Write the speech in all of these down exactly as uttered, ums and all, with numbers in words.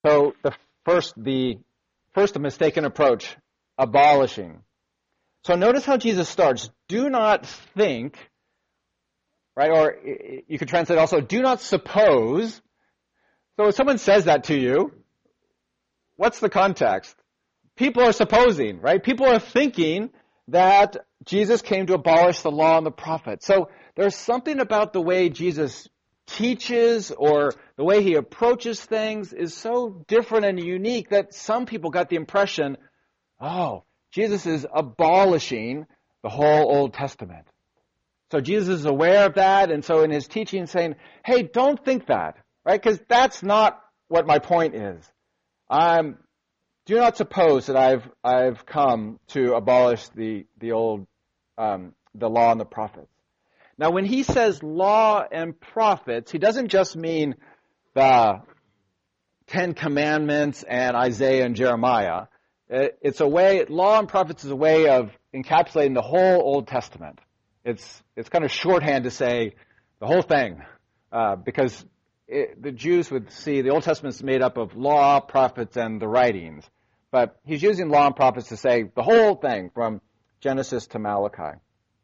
So the first, the first, a mistaken approach, abolishing. So notice how Jesus starts. Do not think, right? Or you could translate also, do not suppose. So if someone says that to you, what's the context? People are supposing, right? People are thinking that Jesus came to abolish the law and the prophets. So there's something about the way Jesus teaches or the way he approaches things is so different and unique that some people got the impression, oh, Jesus is abolishing the whole Old Testament. So Jesus is aware of that, and so in his teaching saying, hey, don't think that, right? Because that's not what my point is. I'm, do not suppose that I've I've come to abolish the the old um, the law and the prophets. Now, when he says law and prophets, he doesn't just mean the Ten Commandments and Isaiah and Jeremiah. It's a way, law and prophets is a way of encapsulating the whole Old Testament. It's it's kind of shorthand to say the whole thing, uh, because it, the Jews would see the Old Testament is made up of law, prophets, and the writings. But he's using law and prophets to say the whole thing from Genesis to Malachi.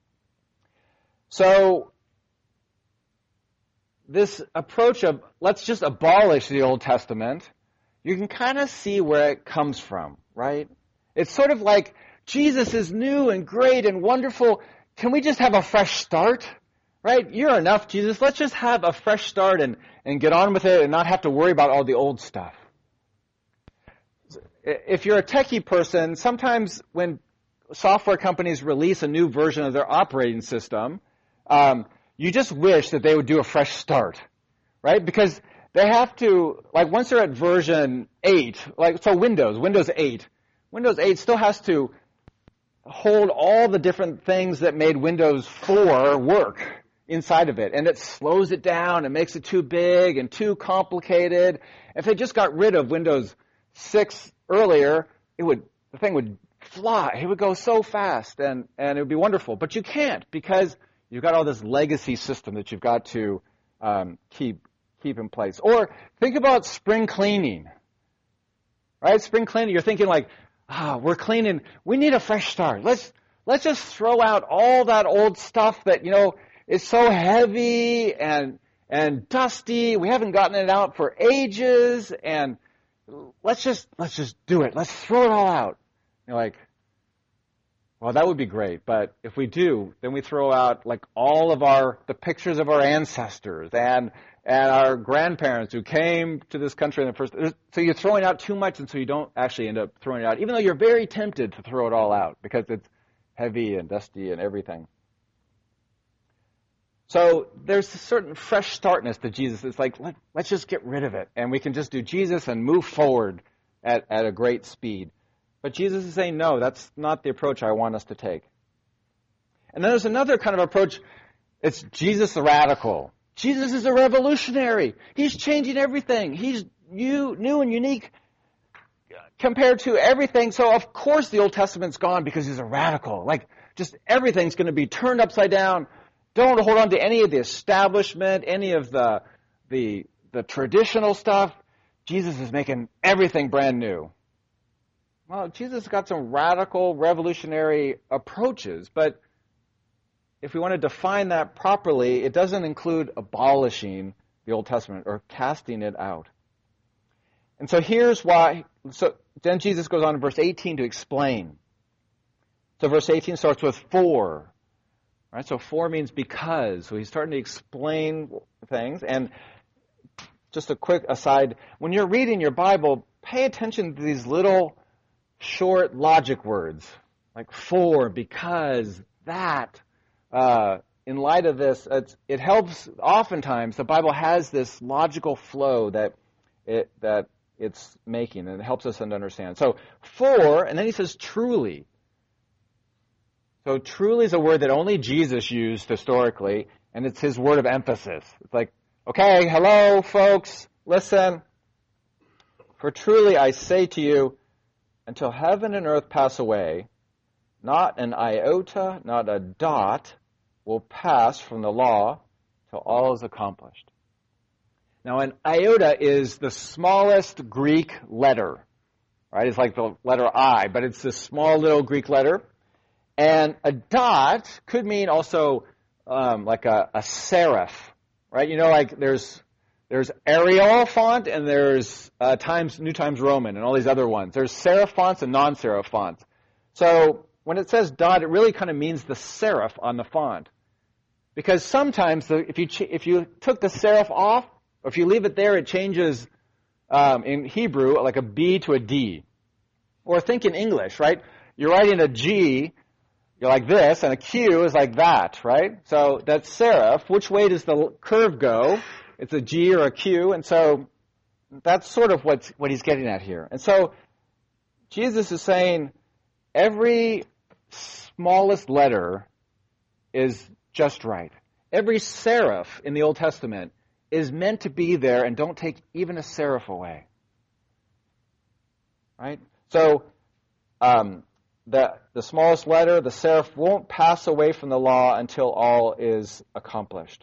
So this approach of let's just abolish the Old Testament, you can kind of see where it comes from, right? It's sort of like Jesus is new and great and wonderful. Can we just have a fresh start? Right? You're enough, Jesus. Let's just have a fresh start and, and get on with it and not have to worry about all the old stuff. If you're a techie person, sometimes when software companies release a new version of their operating system, um, you just wish that they would do a fresh start, right? Because they have to, like once they're at version eight, like so Windows, Windows eight, Windows eight still has to hold all the different things that made Windows four work inside of it. And it slows it down and makes it too big and too complicated. If they just got rid of Windows six earlier, it would the thing would fly. It would go so fast and, and it would be wonderful. But you can't because you've got all this legacy system that you've got to um, keep keep in place. Or think about spring cleaning. Right? Spring cleaning, you're thinking like, ah, we're cleaning, we need a fresh start. Let's let's just throw out all that old stuff that, you know, is so heavy and and dusty. We haven't gotten it out for ages, and let's just let's just do it. Let's throw it all out. You're like, well, that would be great, but if we do, then we throw out like all of our the pictures of our ancestors and and our grandparents who came to this country in the first. So you're throwing out too much, and so you don't actually end up throwing it out, even though you're very tempted to throw it all out because it's heavy and dusty and everything. So there's a certain fresh startness to Jesus. It's like, let, let's just get rid of it, and we can just do Jesus and move forward at, at a great speed. But Jesus is saying, no, that's not the approach I want us to take. And then there's another kind of approach. It's Jesus the radical. Jesus is a revolutionary. He's changing everything. He's new, new and unique compared to everything. So, of course, the Old Testament's gone because he's a radical. Like, just everything's going to be turned upside down. Don't hold on to any of the establishment, any of the, the, the traditional stuff. Jesus is making everything brand new. Well, Jesus got some radical, revolutionary approaches, but if we want to define that properly, it doesn't include abolishing the Old Testament or casting it out. And so here's why. So then Jesus goes on in verse eighteen to explain. So verse eighteen starts with for. Right? So for means because. So he's starting to explain things. And just a quick aside, when you're reading your Bible, pay attention to these little short logic words like for, because, that. Uh, in light of this, it's, it helps, oftentimes, the Bible has this logical flow that it that it's making, and it helps us to understand. So, for, and then he says truly. So, truly is a word that only Jesus used historically, and it's his word of emphasis. It's like, okay, hello, folks, listen. For truly I say to you, until heaven and earth pass away, not an iota, not a dot will pass from the law till all is accomplished. Now, an iota is the smallest Greek letter, right? It's like the letter I, but it's this small little Greek letter. And a dot could mean also um, like a, a serif, right? You know, like there's there's Arial font and there's uh, Times New Times Roman and all these other ones. There's serif fonts and non-serif fonts. So when it says dot, it really kind of means the serif on the font, because sometimes the, if you ch- if you took the serif off, or if you leave it there, it changes um, in Hebrew like a B to a D. Or think in English, right? You're writing a G. You're like this, and a Q is like that, right? So that's serif. Which way does the curve go? It's a G or a Q, and so that's sort of what what he's getting at here. And so Jesus is saying every smallest letter is just right. Every serif in the Old Testament is meant to be there, and don't take even a serif away, right? So um, the the smallest letter, the serif, won't pass away from the law until all is accomplished.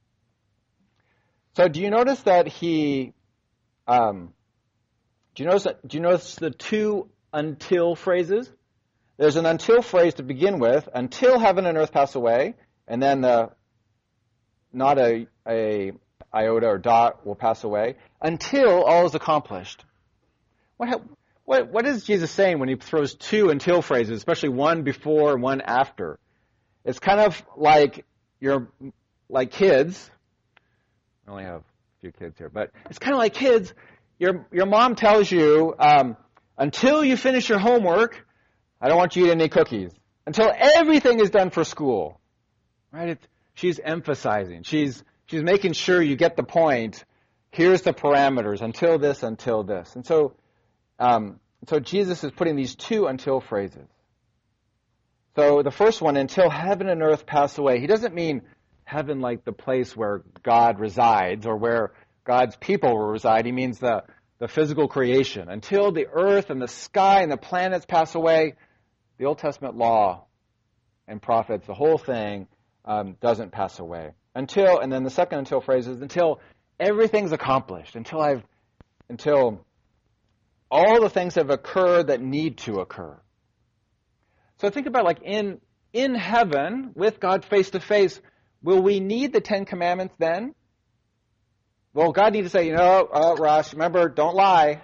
So do you notice that he, um, do you notice that, do you notice the two until phrases? There's an until phrase to begin with, until heaven and earth pass away, and then the, not a, a iota or dot will pass away, until all is accomplished. What, what, what is Jesus saying when he throws two until phrases, especially one before and one after? It's kind of like you're, like kids. I only have a few kids here, but it's kind of like kids. Your your mom tells you, um, until you finish your homework, I don't want you to eat any cookies. Until everything is done for school, right? It's, she's emphasizing. She's she's making sure you get the point. Here's the parameters. Until this, until this, and so um, so Jesus is putting these two until phrases. So the first one, until heaven and earth pass away. He doesn't mean heaven like the place where God resides or where God's people will reside. He means the, the physical creation. Until the earth and the sky and the planets pass away, the Old Testament law and prophets, the whole thing, um, doesn't pass away. Until, and then the second until phrase is until everything's accomplished, until I've, until all the things have occurred that need to occur. So think about like in, in heaven with God face to face. Will we need the Ten Commandments then? Will God need to say, you know, oh, Rosh, remember, don't lie.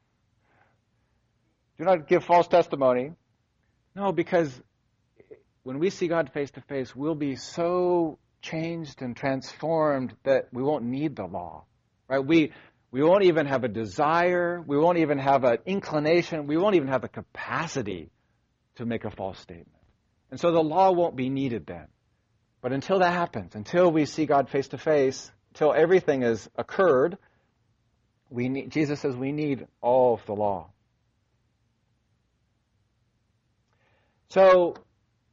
Do not give false testimony. No, because when we see God face to face, we'll be so changed and transformed that we won't need the law, right? We we won't even have a desire. We won't even have an inclination. We won't even have the capacity to make a false statement. And so the law won't be needed then. But until that happens, until we see God face to face, until everything has occurred, we need, Jesus says we need all of the law. So,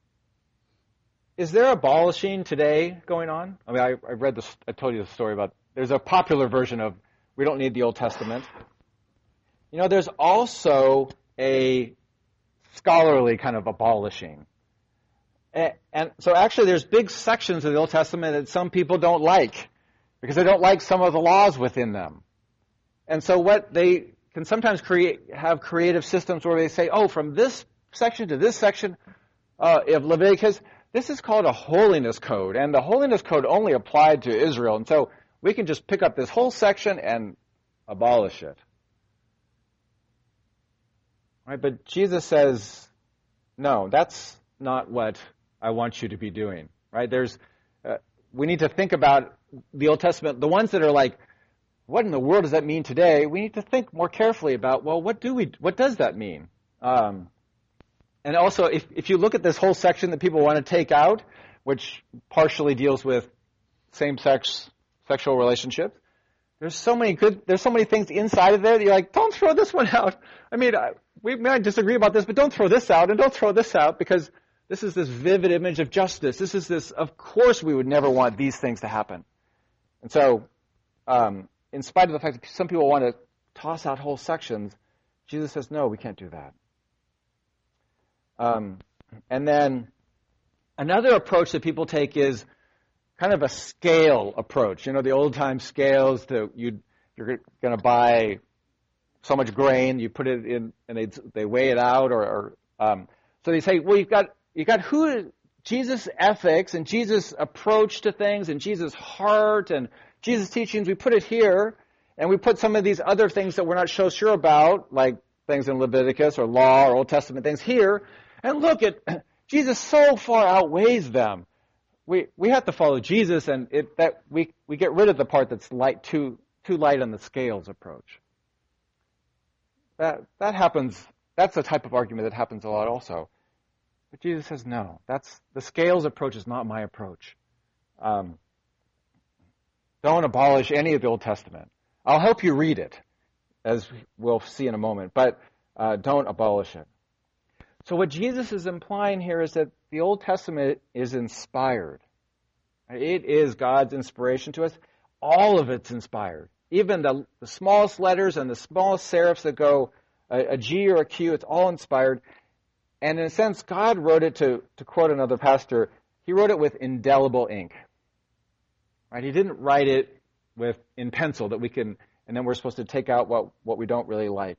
is there abolishing today going on? I mean, I, I read this, I told you the story about, there's a popular version of we don't need the Old Testament. You know, there's also a scholarly kind of abolishing. And so actually there's big sections of the Old Testament that some people don't like because they don't like some of the laws within them. And so what they can sometimes create, have creative systems where they say, oh, from this section to this section uh, of Leviticus, this is called a holiness code. And the holiness code only applied to Israel. And so we can just pick up this whole section and abolish it. Right? But Jesus says, no, that's not what I want you to be doing, right? There's, uh, we need to think about the Old Testament, the ones that are like, what in the world does that mean today? We need to think more carefully about, well, what do we, what does that mean? Um, and also, if, if you look at this whole section that people want to take out, which partially deals with same-sex sexual relationships, there's so many good, there's so many things inside of there that you're like, don't throw this one out. I mean, I, we might disagree about this, but don't throw this out, and don't throw this out, because this is this vivid image of justice. This is this, of course we would never want these things to happen. And so, um, in spite of the fact that some people want to toss out whole sections, Jesus says, no, we can't do that. Um, and then another approach that people take is kind of a scale approach. You know, the old-time scales, that you you're going to buy so much grain, you put it in, and they they weigh it out, or, or um, so they say, well, you've got you got who Jesus' ethics and Jesus' approach to things and Jesus' heart and Jesus' teachings. We put it here, and we put some of these other things that we're not so sure about, like things in Leviticus or law or Old Testament things here, and look at Jesus so far outweighs them. We we have to follow Jesus, and it that we we get rid of the part that's light too too light on the scales approach. That that happens. That's the type of argument that happens a lot also. But Jesus says, no, that's the scales approach is not my approach. Um, don't abolish any of the Old Testament. I'll help you read it, as we'll see in a moment, but uh, don't abolish it. So what Jesus is implying here is that the Old Testament is inspired. It is God's inspiration to us. All of it's inspired. Even the, the smallest letters and the smallest serifs that go a, a G or a Q, it's all inspired. And in a sense, God wrote it, to, to quote another pastor, he wrote it with indelible ink. Right? He didn't write it with in pencil that we can, and then we're supposed to take out what, what we don't really like.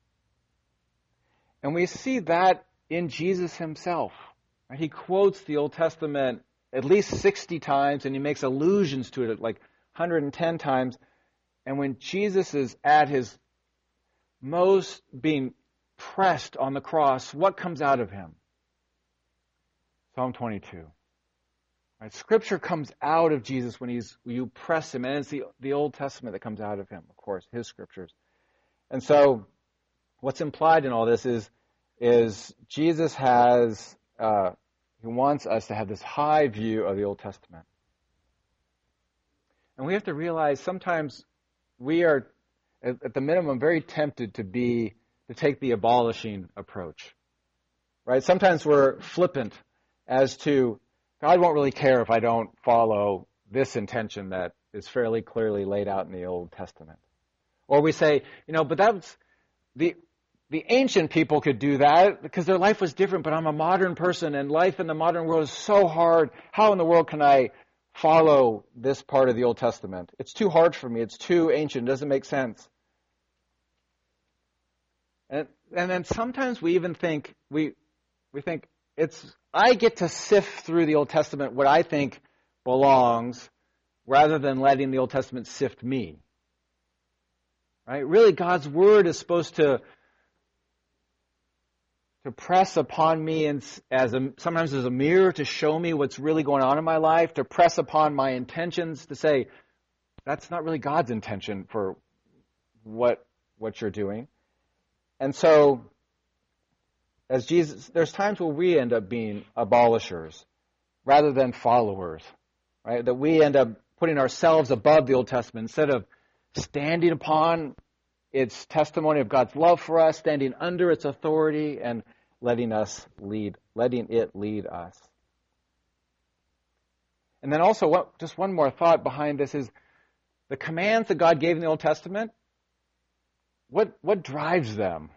And we see that in Jesus himself. Right? He quotes the Old Testament at least sixty times, and he makes allusions to it like one hundred ten times. And when Jesus is at his most being pressed on the cross, what comes out of him? Psalm twenty-two. Right? Scripture comes out of Jesus when he's when you press him, and it's the, the Old Testament that comes out of him, of course, his scriptures. And so what's implied in all this is, is Jesus has, uh, he wants us to have this high view of the Old Testament. And we have to realize sometimes we are, at, at the minimum, very tempted to be to take the abolishing approach, right? Sometimes we're flippant as to, God won't really care if I don't follow this intention that is fairly clearly laid out in the Old Testament. Or we say, you know, but that's, the the ancient people could do that because their life was different, but I'm a modern person and life in the modern world is so hard. How in the world can I follow this part of the Old Testament? It's too hard for me. It's too ancient. It doesn't make sense. And, and then sometimes we even think, we we think, it's I get to sift through the Old Testament what I think belongs rather than letting the Old Testament sift me. Right? Really, God's Word is supposed to, to press upon me and as a, sometimes as a mirror to show me what's really going on in my life, to press upon my intentions, to say, that's not really God's intention for what what you're doing. And so, as Jesus, there's times where we end up being abolishers rather than followers, right? That we end up putting ourselves above the Old Testament instead of standing upon its testimony of God's love for us, standing under its authority, and letting us lead, letting it lead us. And then also, what, just one more thought behind this is the commands that God gave in the Old Testament. What what drives them?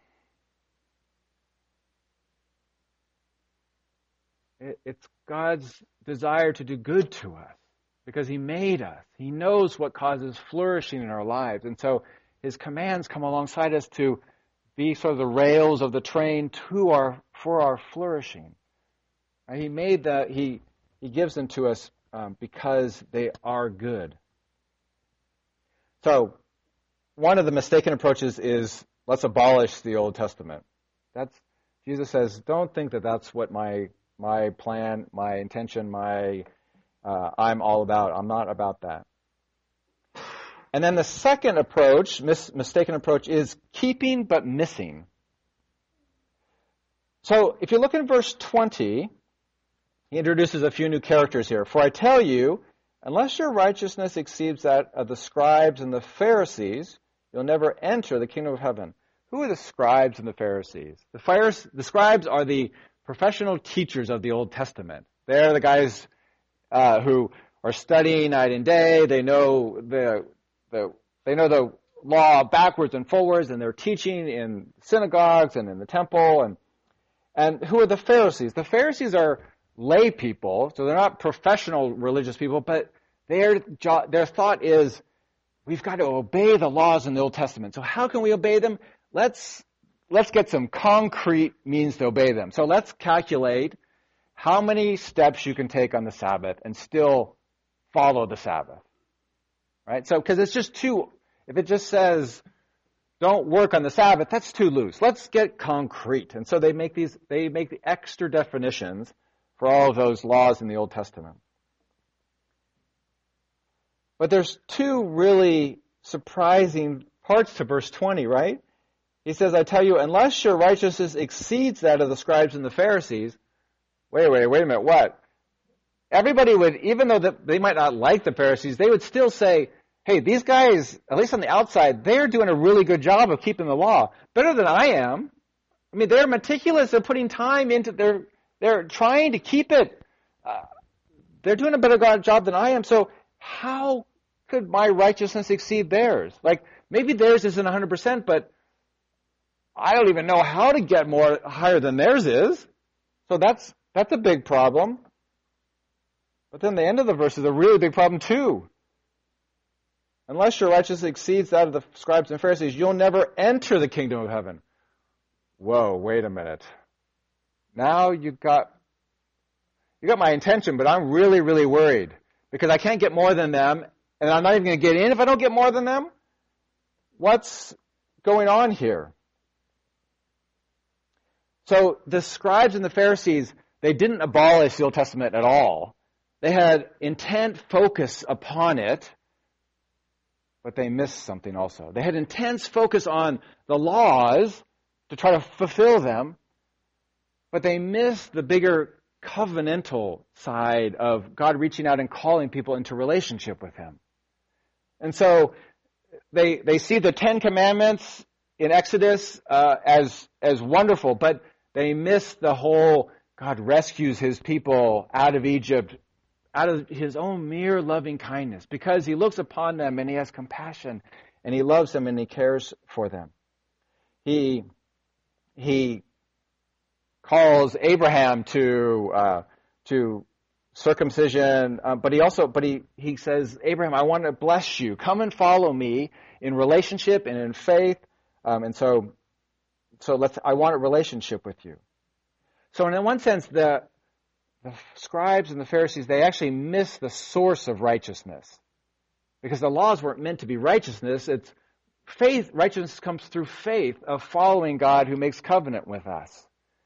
It, it's God's desire to do good to us because He made us. He knows what causes flourishing in our lives. And so His commands come alongside us to be sort of the rails of the train to our for our flourishing. He made that, He He gives them to us um, because they are good. So, one of the mistaken approaches is, let's abolish the Old Testament. That's Jesus says, don't think that that's what my my plan, my intention, my uh, I'm all about. I'm not about that. And then the second approach, mis- mistaken approach, is keeping but missing. So, if you look in verse twenty, he introduces a few new characters here. For I tell you, unless your righteousness exceeds that of the scribes and the Pharisees, you'll never enter the kingdom of heaven. Who are the scribes and the Pharisees? The, Pharisees, the scribes are the professional teachers of the Old Testament. They're the guys uh, who are studying night and day. They know the, the they know the law backwards and forwards, and they're teaching in synagogues and in the temple. And and who are the Pharisees? The Pharisees are lay people, so they're not professional religious people, but their jo- their thought is, we've got to obey the laws in the Old Testament. So how can we obey them? Let's let's get some concrete means to obey them. So let's calculate how many steps you can take on the Sabbath and still follow the Sabbath. Right? So, because it's just too, if it just says, don't work on the Sabbath, that's too loose. Let's get concrete. And so they make these, they make the extra definitions for all of those laws in the Old Testament. But there's two really surprising parts to verse twenty, right? He says, I tell you, unless your righteousness exceeds that of the scribes and the Pharisees, wait, wait, wait a minute, what? Everybody would, even though they might not like the Pharisees, they would still say, hey, these guys, at least on the outside, they're doing a really good job of keeping the law. Better than I am. I mean, they're meticulous. They're putting time into, they're, they're trying to keep it. Uh, they're doing a better job than I am. So how could my righteousness exceed theirs? Like, maybe theirs isn't one hundred percent, but I don't even know how to get more higher than theirs is. So that's that's a big problem. But then the end of the verse is a really big problem too. Unless your righteousness exceeds that of the scribes and Pharisees, you'll never enter the kingdom of heaven. Whoa, wait a minute. Now you got you got my attention, but I'm really, really worried because I can't get more than them, and I'm not even going to get in if I don't get more than them. What's going on here? So the scribes and the Pharisees, they didn't abolish the Old Testament at all. They had intent focus upon it, but they missed something also. They had intense focus on the laws to try to fulfill them, but they missed the bigger covenantal side of God reaching out and calling people into relationship with Him. And so they they see the Ten Commandments in Exodus uh, as as wonderful, but they miss the whole God rescues His people out of Egypt, out of His own mere loving kindness, because He looks upon them and He has compassion, and He loves them and He cares for them. He He calls Abraham to uh, to circumcision, uh, but he also but he he says, Abraham, I want to bless you. Come and follow me in relationship and in faith, um, and so so let's. I want a relationship with you. So in one sense, the the scribes and the Pharisees, they actually miss the source of righteousness, because the laws weren't meant to be righteousness. It's faith. Righteousness comes through faith of following God who makes covenant with us.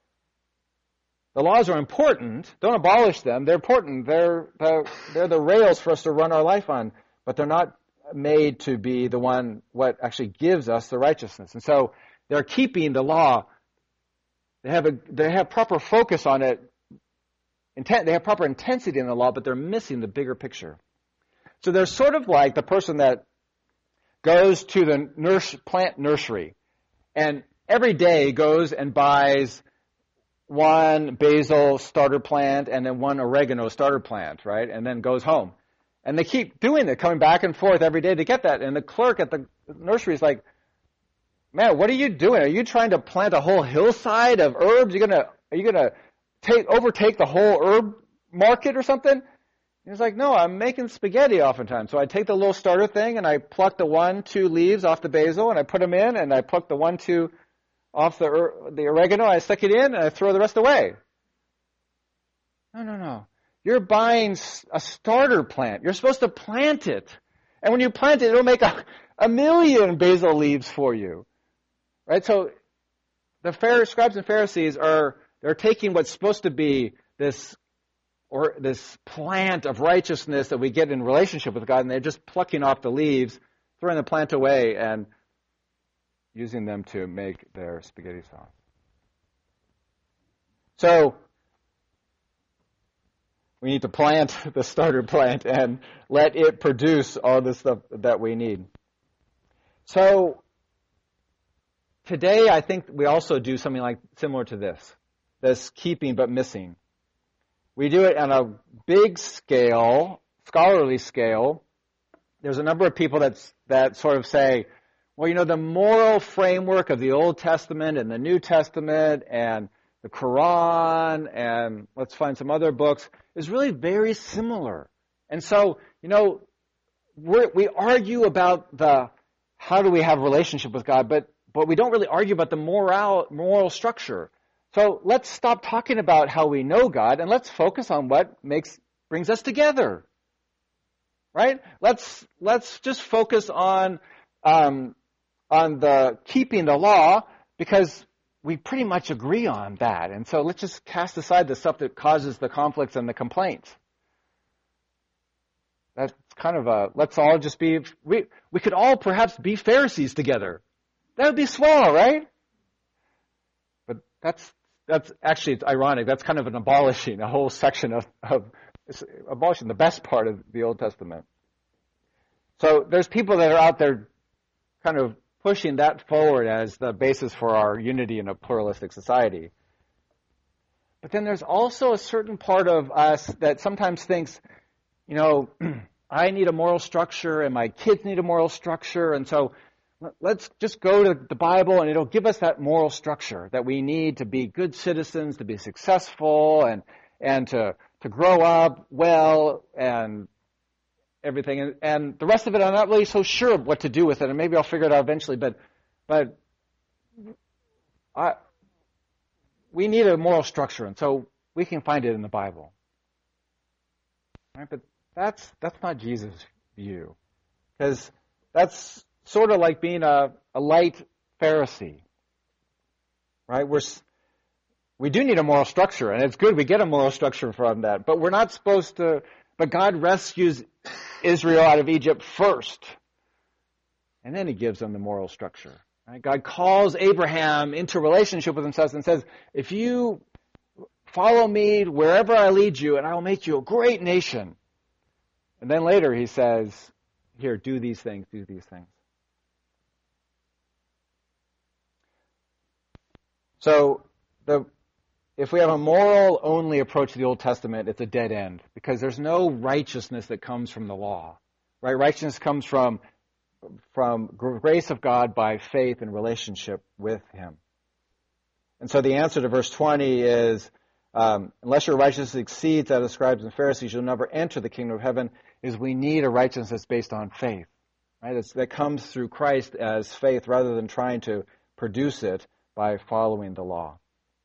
The laws are important. Don't abolish them. They're important. They're the, they're the rails for us to run our life on, but they're not made to be the one what actually gives us the righteousness. And so they're keeping the law. They have a they have proper focus on it. Intent, they have proper intensity in the law, but they're missing the bigger picture. So they're sort of like the person that goes to the nurse, plant nursery and every day goes and buys one basil starter plant and then one oregano starter plant, right? And then goes home. And they keep doing it, coming back and forth every day to get that. And the clerk at the nursery is like, man, what are you doing? Are you trying to plant a whole hillside of herbs? You're gonna, are you going to take overtake the whole herb market or something? And he's like, no, I'm making spaghetti oftentimes. So I take the little starter thing and I pluck the one, two leaves off the basil and I put them in, and I pluck the one, two off the the oregano, I stick it in, and I throw the rest away. No, no, no. You're buying a starter plant. You're supposed to plant it. And when you plant it, it'll make a, a million basil leaves for you. Right? So the Pharisees, scribes and Pharisees are they're taking what's supposed to be this or this plant of righteousness that we get in relationship with God, and they're just plucking off the leaves, throwing the plant away, and using them to make their spaghetti sauce. So we need to plant the starter plant and let it produce all the stuff that we need. So today I think we also do something like similar to this, this keeping but missing. We do it on a big scale, scholarly scale. There's a number of people that's, that sort of say, well, you know, the moral framework of the Old Testament and the New Testament and the Quran, and let's find some other books, is really very similar. And so, you know, we're, we argue about the how do we have a relationship with God, but but we don't really argue about the moral moral structure. So let's stop talking about how we know God, and let's focus on what makes brings us together. Right? Let's let's just focus on um, on the keeping the law, because we pretty much agree on that. And so let's just cast aside the stuff that causes the conflicts and the complaints. That's kind of a, let's all just be, we, we could all perhaps be Pharisees together. That would be swell, right? But that's, that's actually, it's ironic. That's kind of an abolishing a whole section of, of abolishing the best part of the Old Testament. So there's people that are out there kind of pushing that forward as the basis for our unity in a pluralistic society. But then there's also a certain part of us that sometimes thinks, you know, I need a moral structure and my kids need a moral structure, and so let's just go to the Bible and it'll give us that moral structure that we need to be good citizens, to be successful, and and to, to grow up well and everything. And, and the rest of it, I'm not really so sure of what to do with it, and maybe I'll figure it out eventually, but but I, we need a moral structure, and so we can find it in the Bible. Right? But that's that's not Jesus' view, because that's sort of like being a, a light Pharisee, right? We're we do need a moral structure, and it's good we get a moral structure from that, but we're not supposed to. But God rescues Israel out of Egypt first, and then He gives them the moral structure. Right? God calls Abraham into a relationship with Himself and says, "If you follow me wherever I lead you, and I will make you a great nation." And then later He says, "Here, do these things, do these things." So, the, if we have a moral-only approach to the Old Testament, it's a dead end, because there's no righteousness that comes from the law. Right? Righteousness comes from, from grace of God by faith and relationship with Him. And so the answer to verse twenty is, um, unless your righteousness exceeds that of scribes and Pharisees, you'll never enter the kingdom of heaven, is we need a righteousness that's based on faith. Right? It's, that comes through Christ as faith rather than trying to produce it by following the law.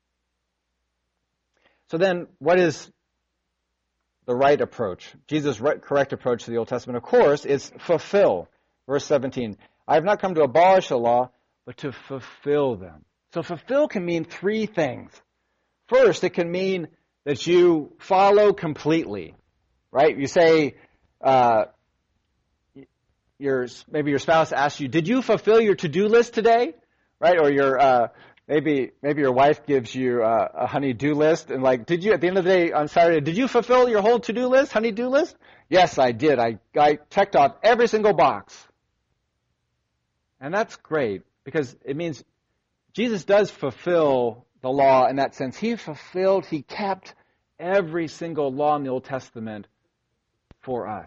So then, what is the right approach? Jesus' right, correct approach to the Old Testament, of course, is fulfill. Verse seventeen, I have not come to abolish the law, but to fulfill them. So fulfill can mean three things. First, it can mean that you follow completely, right? You say, uh, your maybe your spouse asks you, did you fulfill your to-do list today? Right? Or your uh, maybe maybe your wife gives you uh, a honey-do list, and like, did you at the end of the day on Saturday, did you fulfill your whole to-do list, honey-do list? Yes, I did. I I checked off every single box, and that's great because it means Jesus does fulfill the law in that sense. He fulfilled, He kept every single law in the Old Testament for us,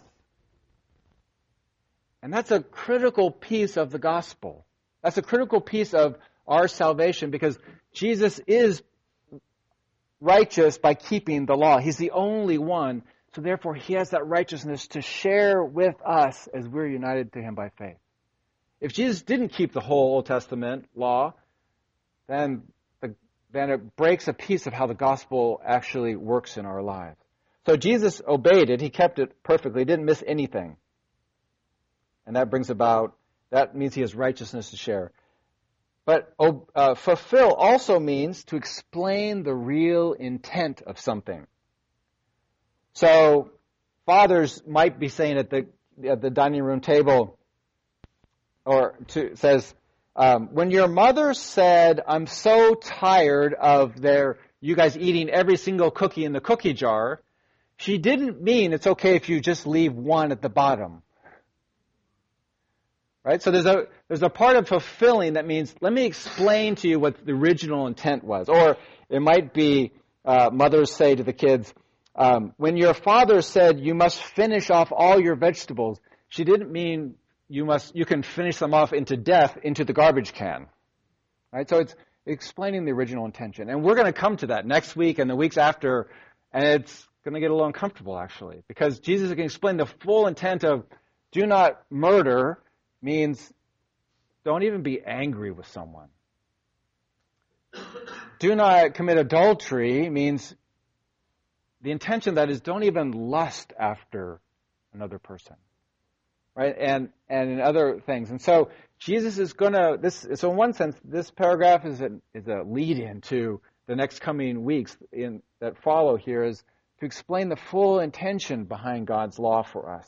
and that's a critical piece of the gospel. That's a critical piece of our salvation, because Jesus is righteous by keeping the law. He's the only one, so therefore He has that righteousness to share with us as we're united to Him by faith. If Jesus didn't keep the whole Old Testament law, then the, then it breaks a piece of how the gospel actually works in our lives. So Jesus obeyed it. He kept it perfectly. He didn't miss anything. And that brings about That means He has righteousness to share. But uh, fulfill also means to explain the real intent of something. So fathers might be saying at the at the dining room table, or to, says, um, when your mother said, "I'm so tired of their you guys eating every single cookie in the cookie jar," she didn't mean it's okay if you just leave one at the bottom. Right? So there's a there's a part of fulfilling that means, let me explain to you what the original intent was. Or it might be, uh, mothers say to the kids, um, when your father said you must finish off all your vegetables, she didn't mean you must you can finish them off into death into the garbage can. Right? So it's explaining the original intention. And we're going to come to that next week and the weeks after, and it's going to get a little uncomfortable, actually, because Jesus can explain the full intent of do not murder means don't even be angry with someone. Do not commit adultery means the intention that is don't even lust after another person, right? And and in other things. And so Jesus is going to, this. So in one sense, this paragraph is a, is a lead-in to the next coming weeks in, that follow here is to explain the full intention behind God's law for us.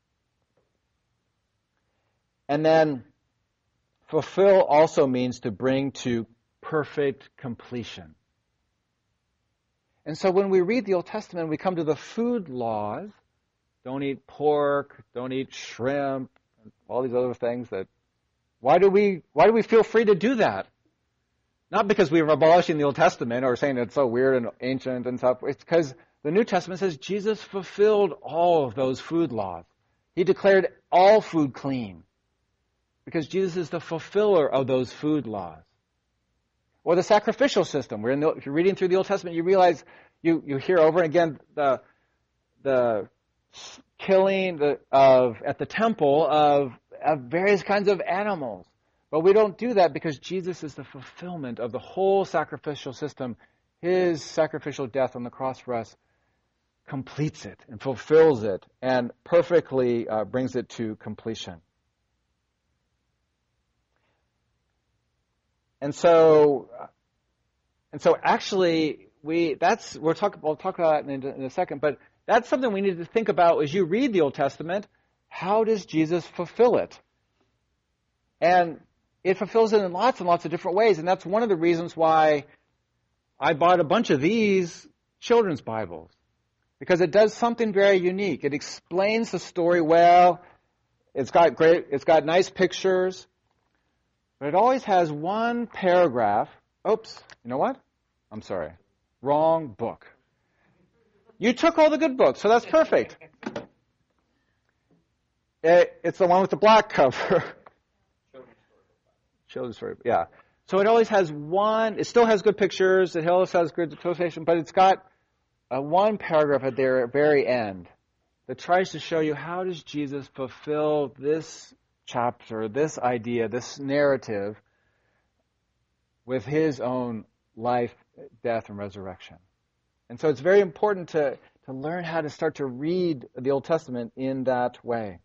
And then fulfill also means to bring to perfect completion. And so when we read the Old Testament, we come to the food laws. Don't eat pork, don't eat shrimp, all these other things that why do we why do we feel free to do that? Not because we are abolishing the Old Testament or saying it's so weird and ancient and stuff. It's because the New Testament says Jesus fulfilled all of those food laws. He declared all food clean because Jesus is the fulfiller of those food laws. Or the sacrificial system. We're in the, if you're reading through the Old Testament, you realize you, you hear over and again the the killing the, of at the temple of, of various kinds of animals. But we don't do that because Jesus is the fulfillment of the whole sacrificial system. His sacrificial death on the cross for us completes it and fulfills it and perfectly uh, brings it to completion. And so, and so actually, we that's we'll talk we'll talk about that in, in a second. But that's something we need to think about as you read the Old Testament. How does Jesus fulfill it? And it fulfills it in lots and lots of different ways. And that's one of the reasons why I bought a bunch of these children's Bibles, because it does something very unique. It explains the story well. It's got great. It's got nice pictures. But it always has one paragraph. Oops, you know what? I'm sorry. Wrong book. You took all the good books, so that's perfect. It, it's the one with the black cover. Children's story. Yeah. So it always has one, it still has good pictures, it always has good illustration, but it's got a one paragraph at the very end that tries to show you how does Jesus fulfill this chapter, this idea, this narrative with his own life, death, and resurrection. And so it's very important to, to learn how to start to read the Old Testament in that way.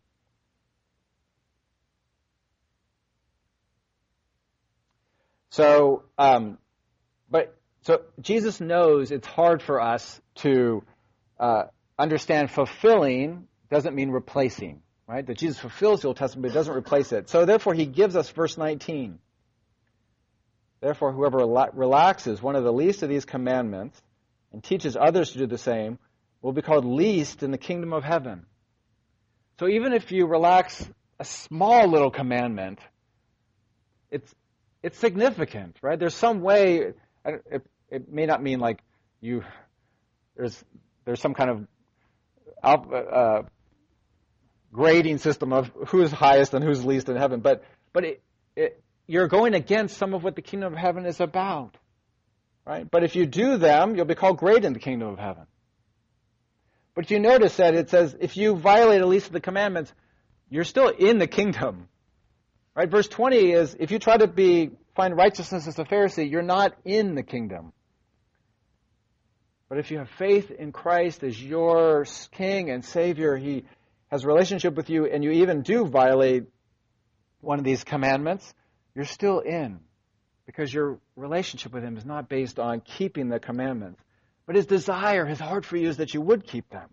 So, um, but so Jesus knows it's hard for us to uh, understand fulfilling doesn't mean replacing. Right? That Jesus fulfills the Old Testament, but doesn't replace it. So therefore, he gives us verse nineteen. Therefore, whoever relaxes one of the least of these commandments and teaches others to do the same will be called least in the kingdom of heaven. So even if you relax a small little commandment, it's it's significant, right? There's some way. It, it may not mean like you. There's there's some kind of uh, grading system of who's highest and who's least in heaven, but but it, it, you're going against some of what the kingdom of heaven is about, right? But if you do them, you'll be called great in the kingdom of heaven. But you notice that it says if you violate at least of the commandments, you're still in the kingdom, right? Verse twenty is if you try to be find righteousness as a Pharisee, you're not in the kingdom. But if you have faith in Christ as your King and Savior, He has a relationship with you, and you even do violate one of these commandments, you're still in, because your relationship with Him is not based on keeping the commandments. But His desire, His heart for you is that you would keep them.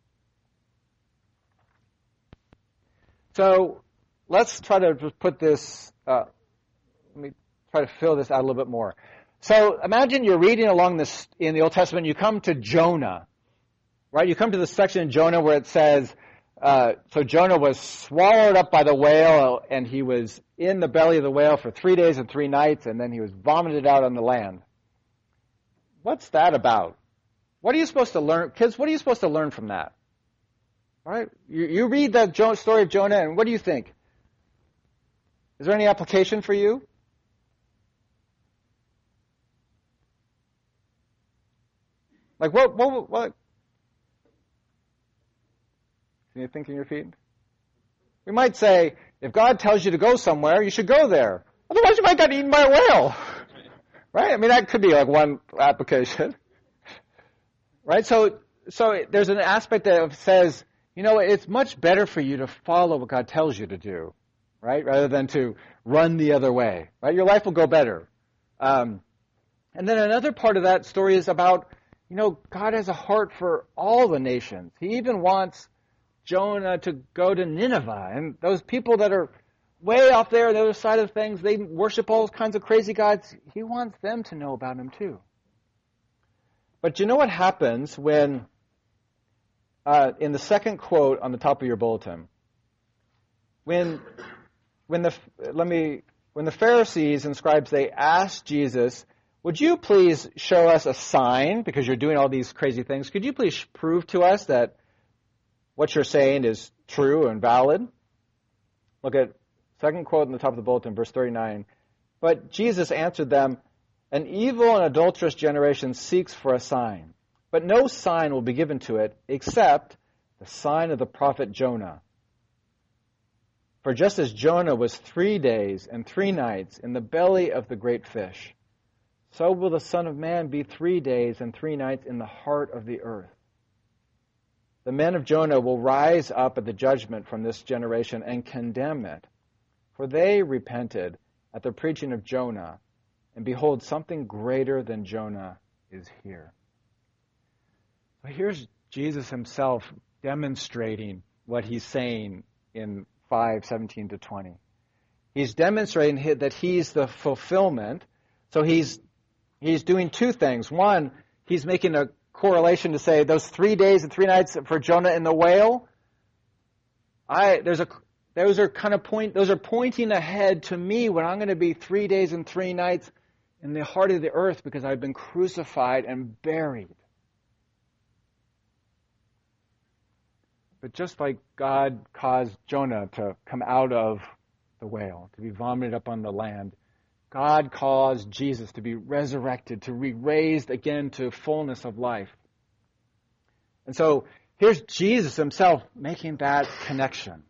So let's try to put this, uh, let me try to fill this out a little bit more. So imagine you're reading along this in the Old Testament, you come to Jonah, right? You come to the section in Jonah where it says, Uh, so Jonah was swallowed up by the whale, and he was in the belly of the whale for three days and three nights, and then he was vomited out on the land. What's that about? What are you supposed to learn? Kids, what are you supposed to learn from that? All right? You, you read that jo- story of Jonah, and what do you think? Is there any application for you? Like, what, what, what? Can you think on your feet? We might say, if God tells you to go somewhere, you should go there. Otherwise, you might get eaten by a whale. Right? I mean, that could be like one application. Right? So, so there's an aspect that says, you know, it's much better for you to follow what God tells you to do, right? Rather than to run the other way, right? Your life will go better. Um, and then another part of that story is about, you know, God has a heart for all the nations. He even wants Jonah to go to Nineveh, and those people that are way off there on the other side of things, they worship all kinds of crazy gods. He wants them to know about him too. But you know what happens when, uh, in the second quote on the top of your bulletin, when, when the let me when the Pharisees and scribes, they asked Jesus, "Would you please show us a sign because you're doing all these crazy things? Could you please prove to us that what you're saying is true and valid?" Look at second quote on the top of the bulletin, verse thirty-nine. But Jesus answered them, "An evil and adulterous generation seeks for a sign, but no sign will be given to it except the sign of the prophet Jonah. For just as Jonah was three days and three nights in the belly of the great fish, so will the Son of Man be three days and three nights in the heart of the earth. The men of Jonah will rise up at the judgment from this generation and condemn it, for they repented at the preaching of Jonah, and behold, something greater than Jonah is here." So here's Jesus himself demonstrating what he's saying in five seventeen to twenty. He's demonstrating that he's the fulfillment. So he's he's doing two things. One, he's making a correlation to say those three days and three nights for Jonah in the whale. I there's a those are kind of point those are pointing ahead to me when I'm going to be three days and three nights in the heart of the earth because I've been crucified and buried. But just like God caused Jonah to come out of the whale, to be vomited up on the land, God caused Jesus to be resurrected, to be raised again to fullness of life. And so here's Jesus himself making that connection.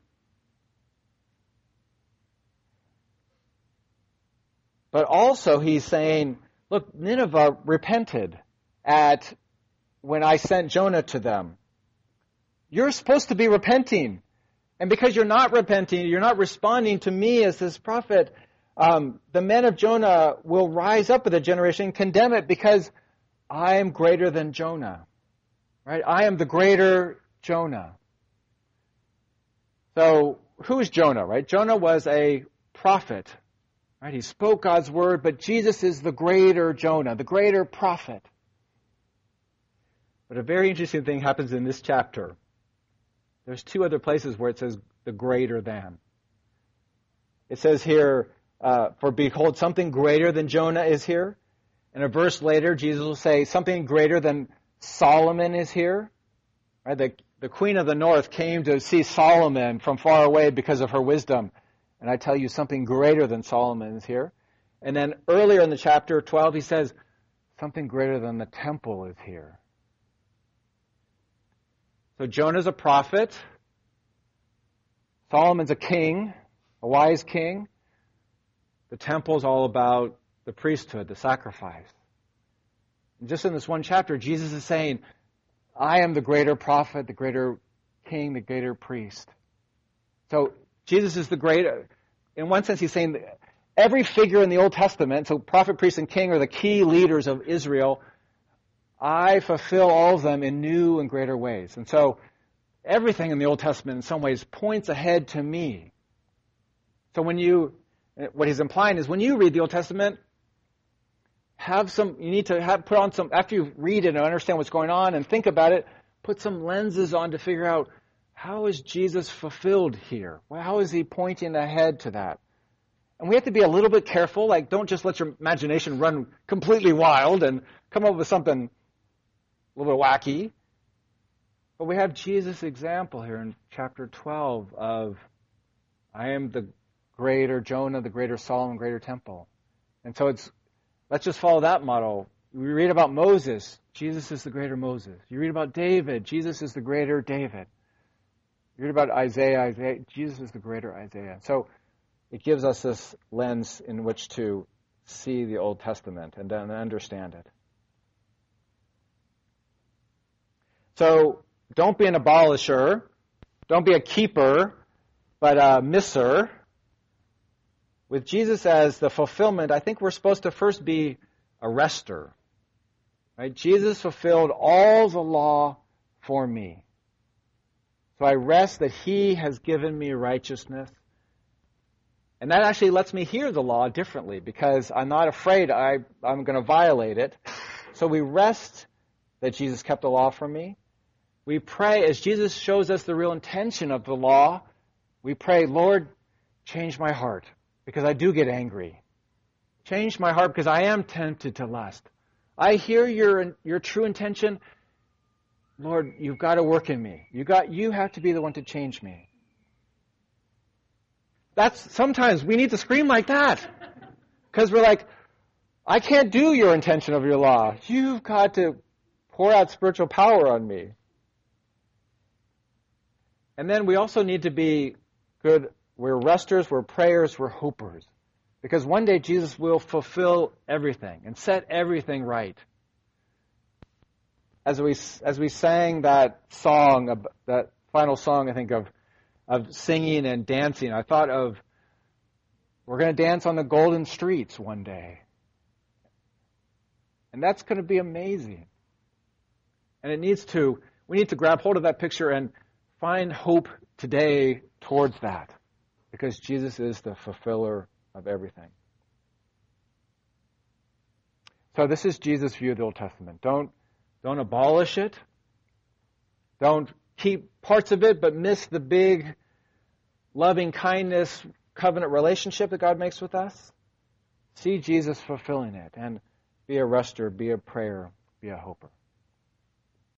But also he's saying, look, Nineveh repented at when I sent Jonah to them. You're supposed to be repenting. And because you're not repenting, you're not responding to me as this prophet, um, the men of Jonah will rise up with a generation and condemn it because I am greater than Jonah. Right? I am the greater Jonah. So who is Jonah, right? Jonah was a prophet. Right? He spoke God's word, but Jesus is the greater Jonah, the greater prophet. But a very interesting thing happens in this chapter. There's two other places where it says the greater than. It says here, uh, for behold, something greater than Jonah is here. And a verse later, Jesus will say, something greater than Solomon is here. Right? The, the queen of the north came to see Solomon from far away because of her wisdom. And I tell you, something greater than Solomon is here. And then earlier in the chapter twelve, he says, something greater than the temple is here. So Jonah's a prophet. Solomon's a king, a wise king. The temple's all about the priesthood, the sacrifice. And just in this one chapter, Jesus is saying, I am the greater prophet, the greater king, the greater priest. So Jesus is the greater. In one sense, he's saying that every figure in the Old Testament, so prophet, priest, and king are the key leaders of Israel. I fulfill all of them in new and greater ways. And so everything in the Old Testament in some ways points ahead to me. So when you, what he's implying is when you read the Old Testament, have some, you need to have, put on some, after you read it and understand what's going on and think about it, put some lenses on to figure out how is Jesus fulfilled here? Well, how is he pointing ahead to that? And we have to be a little bit careful, like don't just let your imagination run completely wild and come up with something a little bit wacky. But we have Jesus' example here in chapter twelve of, I am the greater Jonah, the greater Solomon, greater temple. And so it's, let's just follow that model. We read about Moses. Jesus is the greater Moses. You read about David, Jesus is the greater David. You read about Isaiah, Isaiah, Jesus is the greater Isaiah. So it gives us this lens in which to see the Old Testament and then understand it. So don't be an abolisher, don't be a keeper, but a misser. With Jesus as the fulfillment, I think we're supposed to first be a rester. Right? Jesus fulfilled all the law for me. So I rest that He has given me righteousness. And that actually lets me hear the law differently because I'm not afraid I, I'm going to violate it. So we rest that Jesus kept the law for me. We pray, as Jesus shows us the real intention of the law, we pray, Lord, change my heart because I do get angry. Change my heart because I am tempted to lust. I hear your your true intention. Lord, you've got to work in me. You got you have to be the one to change me. That's sometimes we need to scream like that. Because we're like, I can't do your intention of your law. You've got to pour out spiritual power on me. And then we also need to be good. We're resters, we're prayers, we're hopers. Because one day Jesus will fulfill everything and set everything right. As we as we sang that song, that final song, I think, of, of singing and dancing, I thought of, we're going to dance on the golden streets one day. And that's going to be amazing. And it needs to, we need to grab hold of that picture and find hope today towards that. Because Jesus is the fulfiller of everything. So this is Jesus' view of the Old Testament. Don't, don't abolish it. Don't keep parts of it, but miss the big loving kindness covenant relationship that God makes with us. See Jesus fulfilling it, and be a rester, be a prayer, be a hoper.